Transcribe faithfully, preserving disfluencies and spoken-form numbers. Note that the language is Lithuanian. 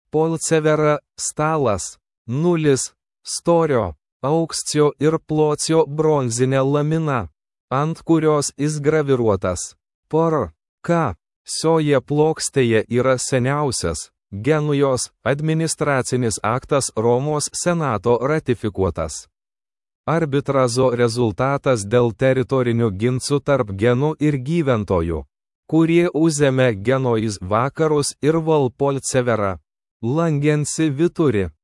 Polcevera stalas, nulis, storio, aukščio ir pločio bronzinė lamina, ant kurios įgraviruotas por. K. Šioje plokštėje yra seniausias Genujos administracinis aktas Romos senato ratifikuotas. Arbitražo rezultatas dėl teritorinių ginčų tarp genų ir gyventojų, kurie užėmė Genojos vakarus ir Valpolcevera, Langensi Vituri.